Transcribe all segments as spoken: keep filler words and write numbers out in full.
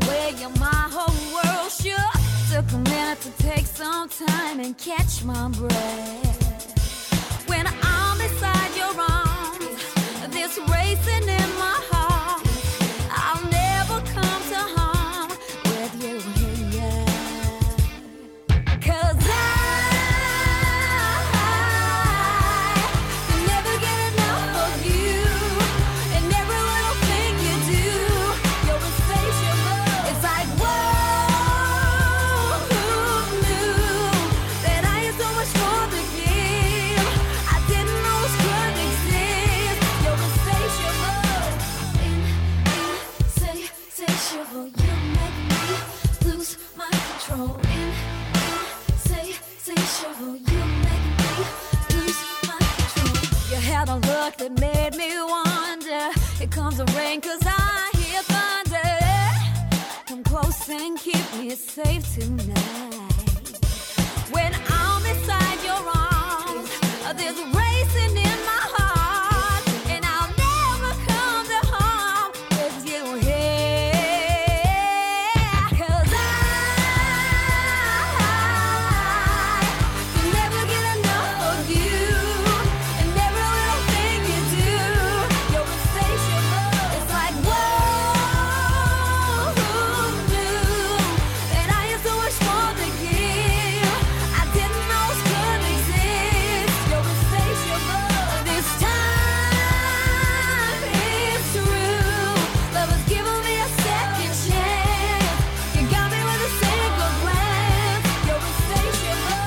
way, you're my whole world. Sure, took a minute to take some time and catch my breath. When I'm beside your arms, this racing in my heart, I'll never come to harm with you here. 'Cause I can never get enough of you, and every little thing you do, you're insatiable. It's like, whoa, who knew that I had so much more to give? I didn't know this could exist. You're insatiable, insatiable. You make me lose my control. Insatiable, you make me lose my control. You had a look that made me wonder. Here comes the rain 'cause I hear thunder. Come close and keep me safe tonight. When I'm inside your arms, there's racing in my heart, and I'll never come to harm with you here. 'Cause I can never get enough of you, and every little thing you do, you're insatiable. It's like, whoa, who knew that I had so much more to give? I didn't know this could exist. You're insatiable. This time it's true. Love has given me a second chance. You got me with a single glance. You're insatiable.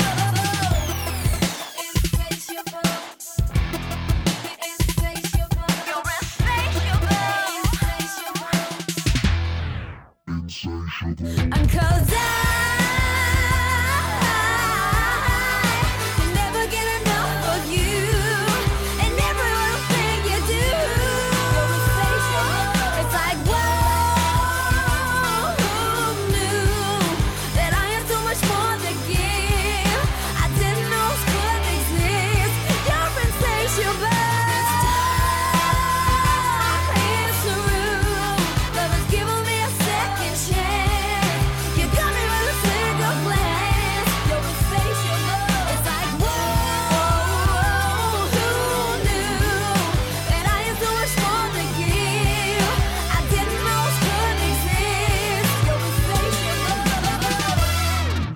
Insatiable. Insatiable. You're insatiable. Insatiable. And 'cause I